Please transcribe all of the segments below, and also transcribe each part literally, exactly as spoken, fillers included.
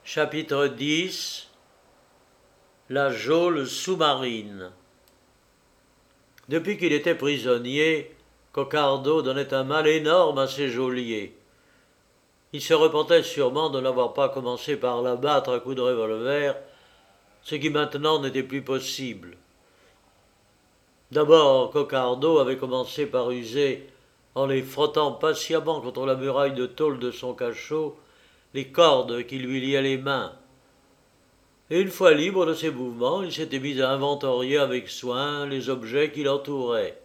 Chapitre dix. La geôle sous-marine. Depuis qu'il était prisonnier, Coquardeau donnait un mal énorme à ses geôliers. Il se repentait sûrement de n'avoir pas commencé par l'abattre à coups de revolver, ce qui maintenant n'était plus possible. D'abord, Coquardeau avait commencé par user, en les frottant patiemment contre la muraille de tôle de son cachot, les cordes qui lui liaient les mains. Et une fois libre de ses mouvements, il s'était mis à inventorier avec soin les objets qui l'entouraient.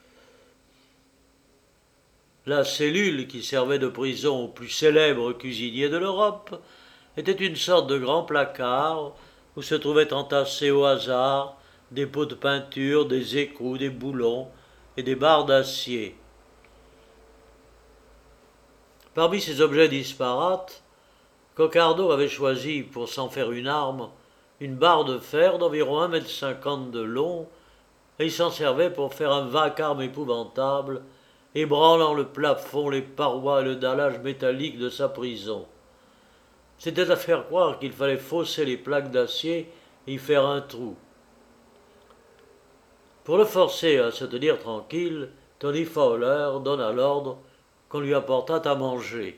La cellule qui servait de prison au plus célèbre cuisinier de l'Europe était une sorte de grand placard où se trouvaient entassés au hasard des pots de peinture, des écrous, des boulons et des barres d'acier. Parmi ces objets disparates, Coquardeau avait choisi, pour s'en faire une arme, une barre de fer d'environ un mètre cinquante de long, et il s'en servait pour faire un vacarme épouvantable, ébranlant le plafond, les parois et le dallage métallique de sa prison. C'était à faire croire qu'il fallait fausser les plaques d'acier et y faire un trou. Pour le forcer à se tenir tranquille, Tony Fowler donna l'ordre qu'on lui apportât à manger.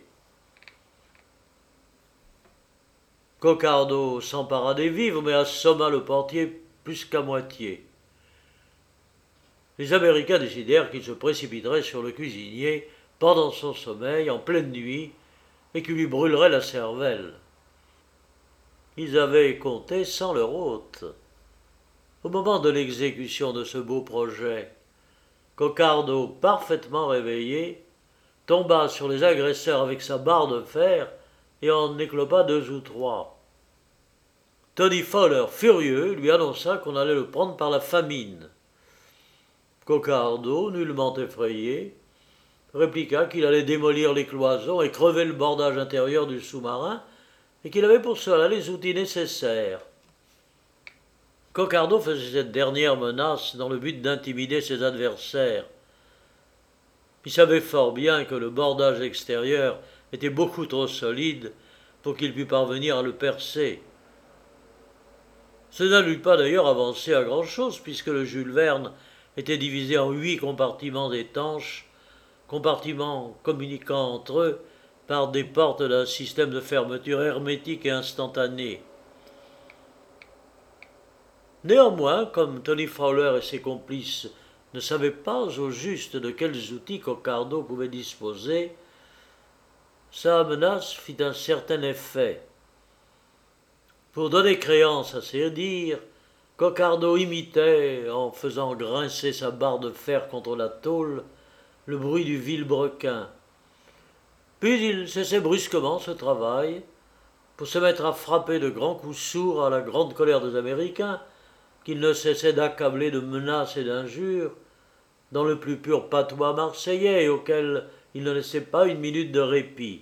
Coquardeau s'empara des vivres, mais assomma le portier plus qu'à moitié. Les Américains décidèrent qu'ils se précipiteraient sur le cuisinier pendant son sommeil, en pleine nuit, et qu'ils lui brûleraient la cervelle. Ils avaient compté sans leur hôte. Au moment de l'exécution de ce beau projet, Coquardeau, parfaitement réveillé, tomba sur les agresseurs avec sa barre de fer et en éclopa deux ou trois. Tony Fowler, furieux, lui annonça qu'on allait le prendre par la famine. Coquardeau, nullement effrayé, répliqua qu'il allait démolir les cloisons et crever le bordage intérieur du sous-marin et qu'il avait pour cela les outils nécessaires. Coquardeau faisait cette dernière menace dans le but d'intimider ses adversaires. Il savait fort bien que le bordage extérieur était beaucoup trop solide pour qu'il pût parvenir à le percer. Cela ne lui pas d'ailleurs avancé à grand-chose, puisque le Jules Verne était divisé en huit compartiments étanches, compartiments communiquant entre eux par des portes d'un système de fermeture hermétique et instantané. Néanmoins, comme Tony Fowler et ses complices ne savaient pas au juste de quels outils Coquardeau pouvait disposer, sa menace fit un certain effet. Pour donner créance à ses dires, Coquardeau imitait, en faisant grincer sa barre de fer contre la tôle, le bruit du vilebrequin. Puis il cessait brusquement ce travail pour se mettre à frapper de grands coups sourds à la grande colère des Américains, qu'il ne cessait d'accabler de menaces et d'injures, dans le plus pur patois marseillais et auquel il ne laissait pas une minute de répit.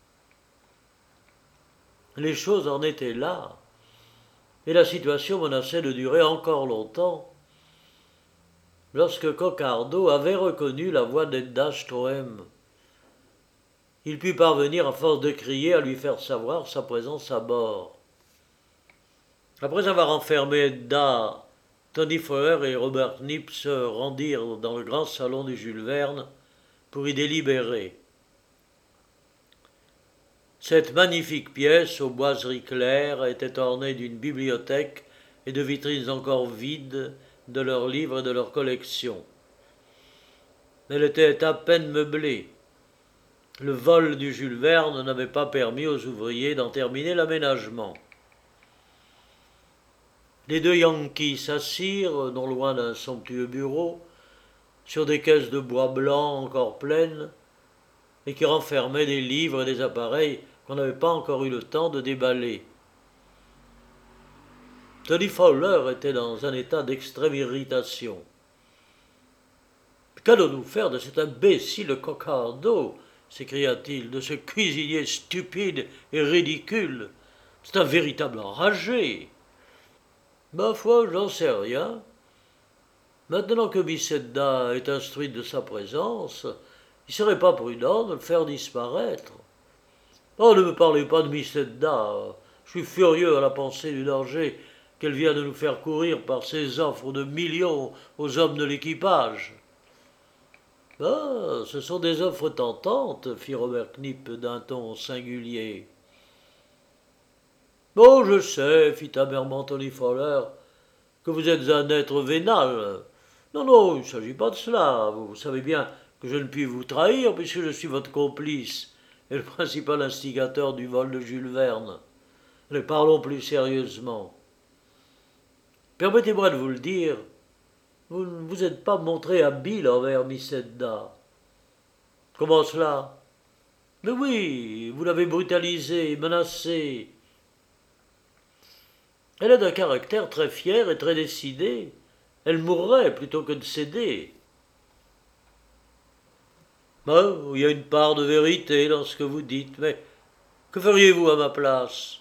Les choses en étaient là, et la situation menaçait de durer encore longtemps, lorsque Coquardeau avait reconnu la voix d'Edda Stroem. Il put parvenir, à force de crier, à lui faire savoir sa présence à bord. Après avoir enfermé Edda, Tony Fowler et Robert Knipp se rendirent dans le grand salon du Jules Verne pour y délibérer. Cette magnifique pièce aux boiseries claires était ornée d'une bibliothèque et de vitrines encore vides de leurs livres et de leurs collections. Elle était à peine meublée. Le vol du Jules Verne n'avait pas permis aux ouvriers d'en terminer l'aménagement. Les deux Yankees s'assirent, non loin d'un somptueux bureau, sur des caisses de bois blanc encore pleines, et qui renfermaient des livres et des appareils qu'on n'avait pas encore eu le temps de déballer. Tony Fowler était dans un état d'extrême irritation. « Qu'allons-nous faire de cet imbécile Coquardeau ?» s'écria-t-il, « de ce cuisinier stupide et ridicule. C'est un véritable enragé. » « Ma foi, j'en sais rien. Maintenant que Miss Edda est instruite de sa présence, il ne serait pas prudent de le faire disparaître. Oh, ne me parlez pas de Miss Edda. Je suis furieux à la pensée du danger qu'elle vient de nous faire courir par ses offres de millions aux hommes de l'équipage. Ah, ce sont des offres tentantes, fit Robert Knipp d'un ton singulier. Oh, je sais, fit amèrement Tony Fowler, que vous êtes un être vénal. Non, non, il ne s'agit pas de cela. Vous savez bien que je ne puis vous trahir puisque je suis votre complice et le principal instigateur du vol de Jules Verne. Mais parlons plus sérieusement. Permettez-moi de vous le dire, vous ne vous êtes pas montré habile envers Miss Edda. Comment cela? Mais oui, vous l'avez brutalisée, menacée. Elle a d'un caractère très fier et très décidé. Elle mourrait plutôt que de céder. Oh, il y a une part de vérité dans ce que vous dites, mais que feriez-vous à ma place?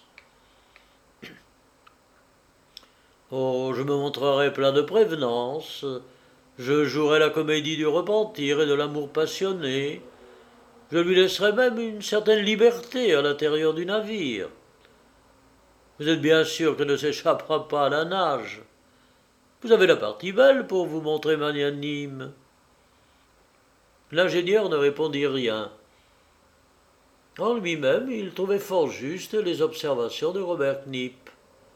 Oh, je me montrerais plein de prévenance. Je jouerais la comédie du repentir et de l'amour passionné. Je lui laisserais même une certaine liberté à l'intérieur du navire. Vous êtes bien sûr qu'elle ne s'échappera pas à la nage. Vous avez la partie belle pour vous montrer magnanime. L'ingénieur ne répondit rien. En lui-même, il trouvait fort justes les observations de Robert Knipp.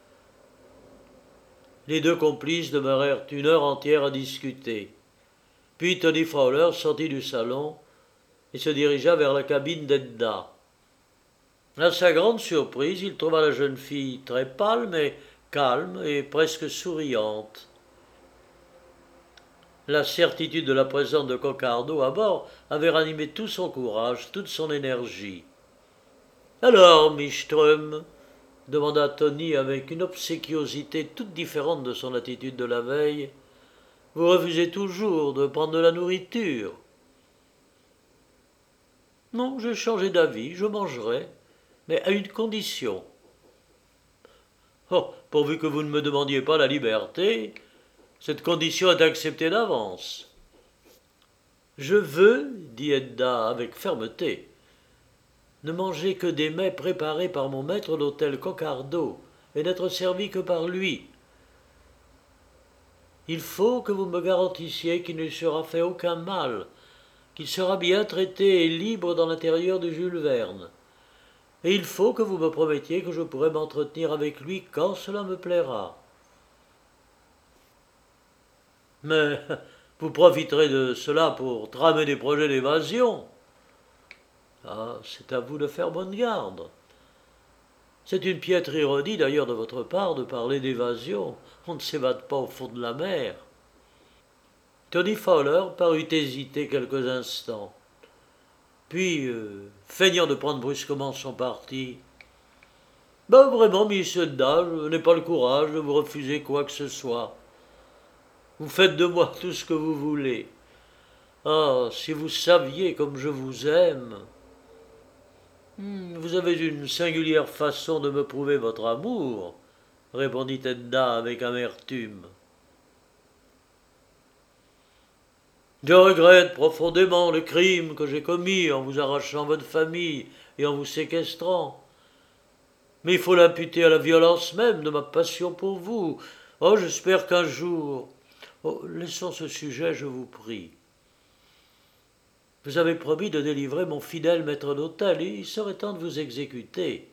Les deux complices demeurèrent une heure entière à discuter. Puis Tony Fowler sortit du salon et se dirigea vers la cabine d'Edda. À sa grande surprise, il trouva la jeune fille très pâle, mais calme et presque souriante. La certitude de la présence de Coquardeau à bord avait ranimé tout son courage, toute son énergie. « Alors, Miss Ström ?» demanda Tony avec une obséquiosité toute différente de son attitude de la veille. « Vous refusez toujours de prendre de la nourriture ?»« Non, j'ai changé d'avis, je mangerai, mais à une condition. »« Oh, pourvu que vous ne me demandiez pas la liberté, cette condition est acceptée d'avance. »« Je veux, dit Edda avec fermeté, ne manger que des mets préparés par mon maître d'hôtel Coquardeau et n'être servi que par lui. Il faut que vous me garantissiez qu'il ne lui sera fait aucun mal, qu'il sera bien traité et libre dans l'intérieur de Jules Verne. Et il faut que vous me promettiez que je pourrai m'entretenir avec lui quand cela me plaira. Mais vous profiterez de cela pour tramer des projets d'évasion. Ah, c'est à vous de faire bonne garde. C'est une piètre ironie d'ailleurs de votre part de parler d'évasion. On ne s'évade pas au fond de la mer. Tony Fowler parut hésiter quelques instants. Puis, euh, feignant de prendre brusquement son parti, « Ben vraiment, Miss Edda, je n'ai pas le courage de vous refuser quoi que ce soit. Vous faites de moi tout ce que vous voulez. Ah, si vous saviez comme je vous aime. Hmm, vous avez une singulière façon de me prouver votre amour, répondit Edda avec amertume. Je regrette profondément le crime que j'ai commis en vous arrachant votre famille et en vous séquestrant. Mais il faut l'imputer à la violence même de ma passion pour vous. Oh, j'espère qu'un jour... Oh, laissons ce sujet, je vous prie. Vous avez promis de délivrer mon fidèle maître d'hôtel, et il serait temps de vous exécuter.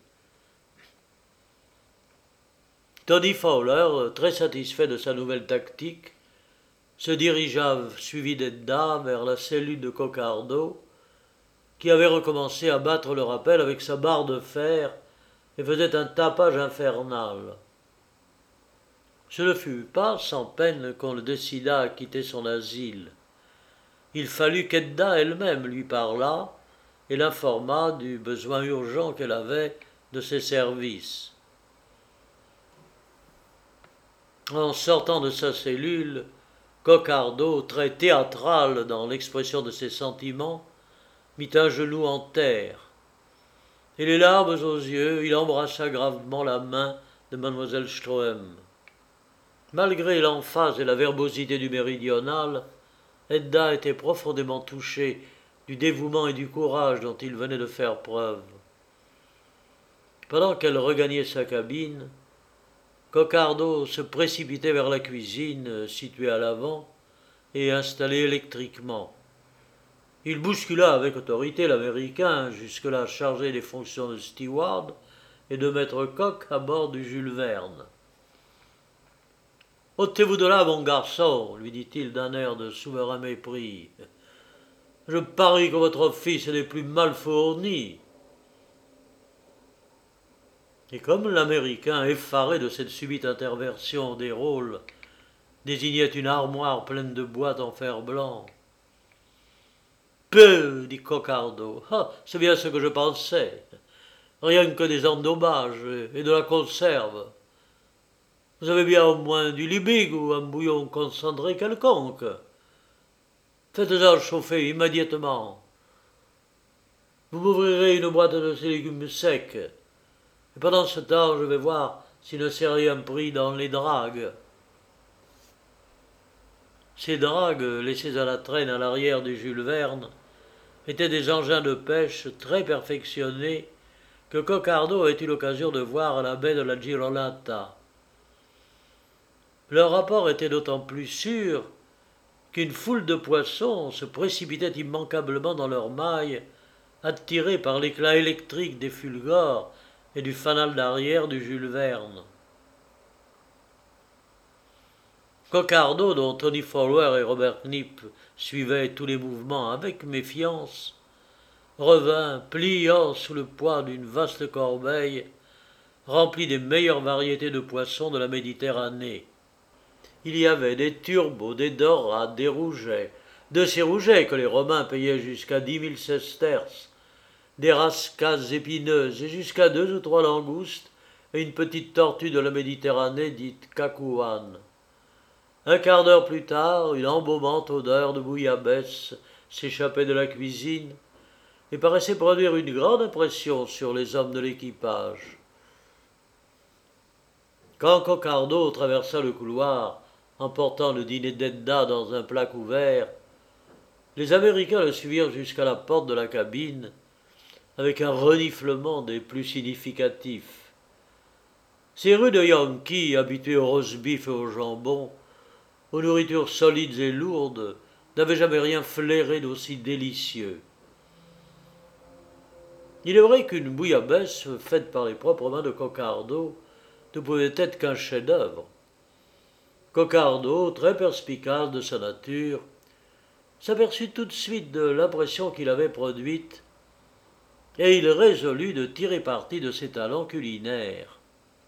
Tony Fowler, très satisfait de sa nouvelle tactique, se dirigea, suivi d'Edda, vers la cellule de Coquardeau, qui avait recommencé à battre le rappel avec sa barre de fer et faisait un tapage infernal. Ce ne fut pas sans peine qu'on le décida à quitter son asile. Il fallut qu'Edda elle-même lui parlât et l'informât du besoin urgent qu'elle avait de ses services. En sortant de sa cellule, Coquardeau, très théâtral dans l'expression de ses sentiments, mit un genou en terre. Et les larmes aux yeux, il embrassa gravement la main de mademoiselle Ström. Malgré l'emphase et la verbosité du méridional, Edda était profondément touchée du dévouement et du courage dont il venait de faire preuve. Pendant qu'elle regagnait sa cabine, Coquardeau se précipitait vers la cuisine, située à l'avant, et installée électriquement. Il bouscula avec autorité l'Américain, jusque-là chargé des fonctions de steward et de maître coq à bord du Jules Verne. « Ôtez-vous de là, mon garçon, lui dit-il d'un air de souverain mépris. Je parie que votre fils est des plus mal fournis. » Et comme l'Américain, effaré de cette subite interversion des rôles, désignait une armoire pleine de boîtes en fer blanc. « Peu, dit Coquardeau, ah, c'est bien ce que je pensais. Rien que des endommages et de la conserve. Vous avez bien au moins du libigue ou un bouillon concentré quelconque. Faites-en chauffer immédiatement. Vous m'ouvrirez une boîte de ces légumes secs. Et pendant ce temps, je vais voir s'il ne s'est rien pris dans les dragues. » Ces dragues, laissées à la traîne à l'arrière du Jules Verne, étaient des engins de pêche très perfectionnés que Coquardeau avait eu l'occasion de voir à la baie de la Girolata. Leur rapport était d'autant plus sûr qu'une foule de poissons se précipitait immanquablement dans leurs mailles, attirés par l'éclat électrique des fulgores et du fanal d'arrière du Jules Verne. Coquardeau, dont Tony Fowler et Robert Knipp suivaient tous les mouvements avec méfiance, revint, pliant sous le poids d'une vaste corbeille, remplie des meilleures variétés de poissons de la Méditerranée. Il y avait des turbos, des dorades, des rougets, de ces rougets que les Romains payaient jusqu'à dix mille sesterces, des rascasses épineuses et jusqu'à deux ou trois langoustes et une petite tortue de la Méditerranée dite cacouane. Un quart d'heure plus tard, une embaumante odeur de bouillabaisse s'échappait de la cuisine et paraissait produire une grande impression sur les hommes de l'équipage. Quand Coquardeau traversa le couloir, emportant le dîner d'Edna dans un plat couvert, les Américains le suivirent jusqu'à la porte de la cabine, avec un reniflement des plus significatifs. Ces rudes Yankees, habitués au roast-beef et au jambon, aux nourritures solides et lourdes, n'avaient jamais rien flairé d'aussi délicieux. Il est vrai qu'une bouillabaisse faite par les propres mains de Coquardeau ne pouvait être qu'un chef-d'œuvre. Coquardeau, très perspicace de sa nature, s'aperçut tout de suite de l'impression qu'il avait produite, et il résolut de tirer parti de ses talents culinaires.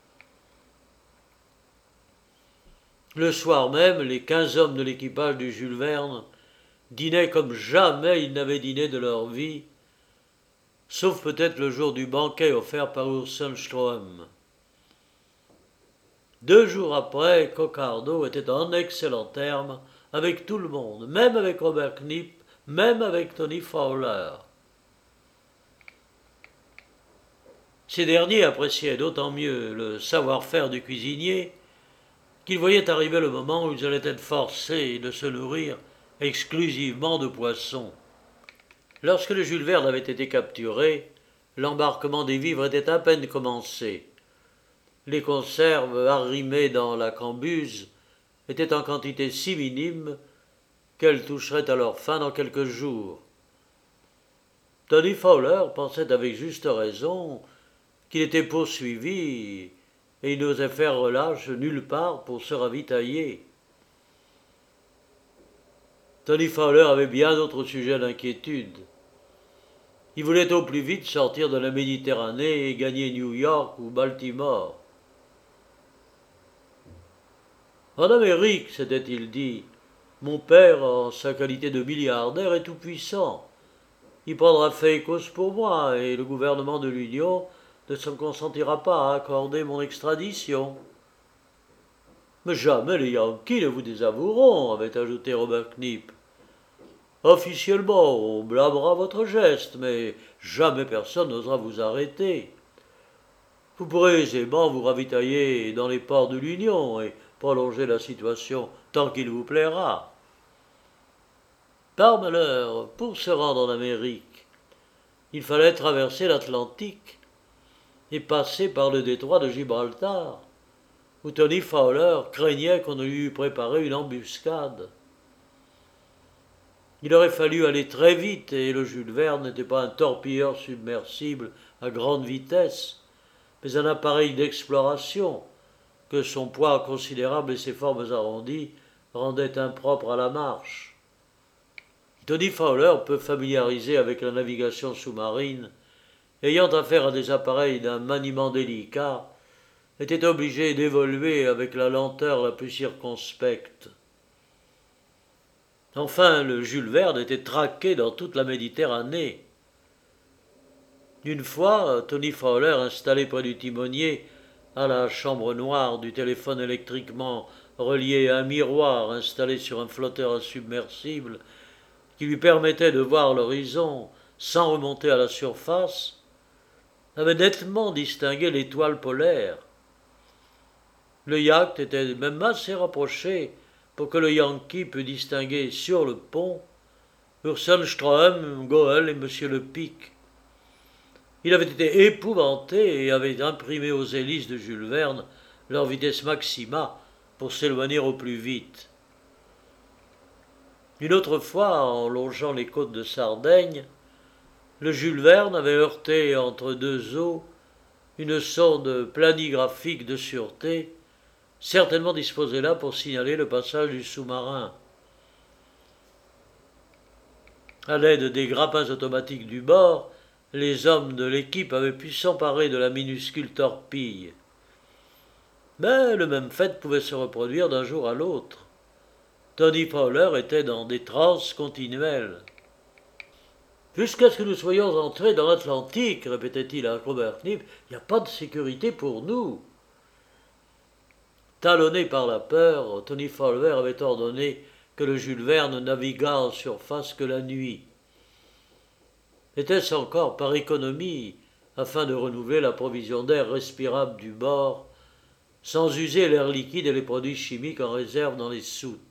Le soir même, les quinze hommes de l'équipage du Jules Verne dînaient comme jamais ils n'avaient dîné de leur vie, sauf peut-être le jour du banquet offert par Ursenström. Deux jours après, Coquardeau était en excellents termes avec tout le monde, même avec Robert Knipp, même avec Tony Fowler. Ces derniers appréciaient d'autant mieux le savoir-faire du cuisinier qu'ils voyaient arriver le moment où ils allaient être forcés de se nourrir exclusivement de poissons. Lorsque le Jules Verne avait été capturé, l'embarquement des vivres était à peine commencé. Les conserves arrimées dans la cambuse étaient en quantité si minime qu'elles toucheraient à leur fin dans quelques jours. Tony Fowler pensait avec juste raison qu'il était poursuivi et il n'osait faire relâche nulle part pour se ravitailler. Tony Fowler avait bien d'autres sujets d'inquiétude. Il voulait au plus vite sortir de la Méditerranée et gagner New York ou Baltimore. En Amérique, s'était-il dit, mon père, en sa qualité de milliardaire, est tout-puissant. Il prendra fait et cause pour moi, et le gouvernement de l'Union ne se consentira pas à accorder mon extradition. Mais jamais les Yankees ne vous désavoueront, avait ajouté Robert Knipp. Officiellement, on blâmera votre geste, mais jamais personne n'osera vous arrêter. Vous pourrez aisément vous ravitailler dans les ports de l'Union et prolonger la situation tant qu'il vous plaira. Par malheur, pour se rendre en Amérique, il fallait traverser l'Atlantique, et passer par le détroit de Gibraltar, où Tony Fowler craignait qu'on ne lui eût préparé une embuscade. Il aurait fallu aller très vite, et le Jules Verne n'était pas un torpilleur submersible à grande vitesse, mais un appareil d'exploration que son poids considérable et ses formes arrondies rendaient impropres à la marche. Tony Fowler, peu familiarisé avec la navigation sous-marine, ayant affaire à des appareils d'un maniement délicat, était obligé d'évoluer avec la lenteur la plus circonspecte. Enfin, le Jules Verne était traqué dans toute la Méditerranée. Une fois, Tony Fowler, installé près du timonier, à la chambre noire du téléphone électriquement relié à un miroir installé sur un flotteur insubmersible qui lui permettait de voir l'horizon sans remonter à la surface, avait nettement distingué l'étoile polaire. Le yacht était même assez rapproché pour que le Yankee pût distinguer sur le pont Ursenström, Goel et Monsieur Le Pic. Il avait été épouvanté et avait imprimé aux hélices de Jules Verne leur vitesse maxima pour s'éloigner au plus vite. Une autre fois, en longeant les côtes de Sardaigne, le Jules Verne avait heurté entre deux eaux une sonde planigraphique de sûreté, certainement disposée là pour signaler le passage du sous-marin. À l'aide des grappins automatiques du bord, les hommes de l'équipe avaient pu s'emparer de la minuscule torpille. Mais le même fait pouvait se reproduire d'un jour à l'autre. Tony Fowler était dans des transes continuelles. « Jusqu'à ce que nous soyons entrés dans l'Atlantique, répétait-il à Robert Knibb, il n'y a pas de sécurité pour nous. » Talonné par la peur, Tony Fowler avait ordonné que le Jules Verne naviguât en surface que la nuit. Était-ce encore par économie, afin de renouveler la provision d'air respirable du bord, sans user l'air liquide et les produits chimiques en réserve dans les soutes?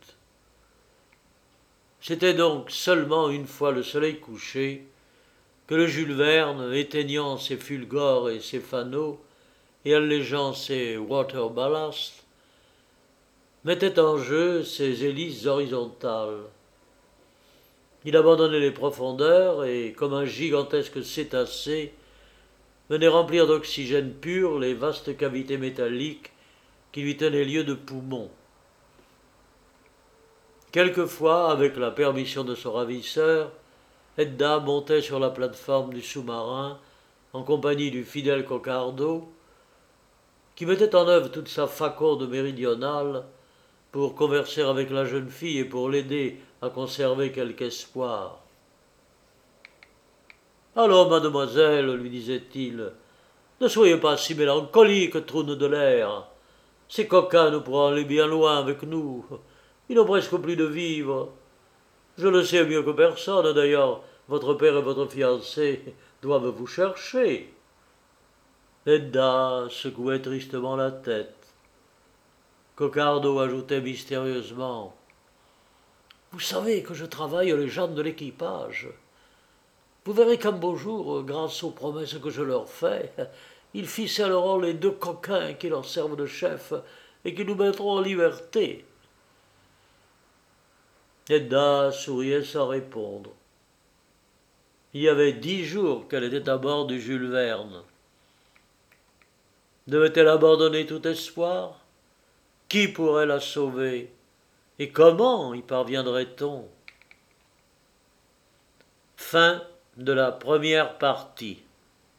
C'était donc seulement une fois le soleil couché que le Jules Verne, éteignant ses fulgores et ses fanaux et allégeant ses water ballast, mettait en jeu ses hélices horizontales. Il abandonnait les profondeurs et, comme un gigantesque cétacé, venait remplir d'oxygène pur les vastes cavités métalliques qui lui tenaient lieu de poumons. Quelquefois, avec la permission de son ravisseur, Edda montait sur la plate-forme du sous-marin en compagnie du fidèle Coquardeau, qui mettait en œuvre toute sa faconde méridionale pour converser avec la jeune fille et pour l'aider à conserver quelque espoir. « Allons, mademoiselle, lui disait-il, ne soyez pas si mélancolique, troune de l'air. Ces coquins nous pourront aller bien loin avec nous. Ils n'ont presque plus de vivres. Je le sais mieux que personne, d'ailleurs, votre père et votre fiancé doivent vous chercher. » Edda secouait tristement la tête. Coquardeau ajoutait mystérieusement: « Vous savez que je travaille les gens de l'équipage. Vous verrez qu'un beau jour, grâce aux promesses que je leur fais, ils ficelleront les deux coquins qui leur servent de chefs et qui nous mettront en liberté. » Edda souriait sans répondre. Il y avait dix jours qu'elle était à bord du Jules Verne. Devait-elle abandonner tout espoir? Qui pourrait la sauver? Et comment y parviendrait-on? Fin de la première partie.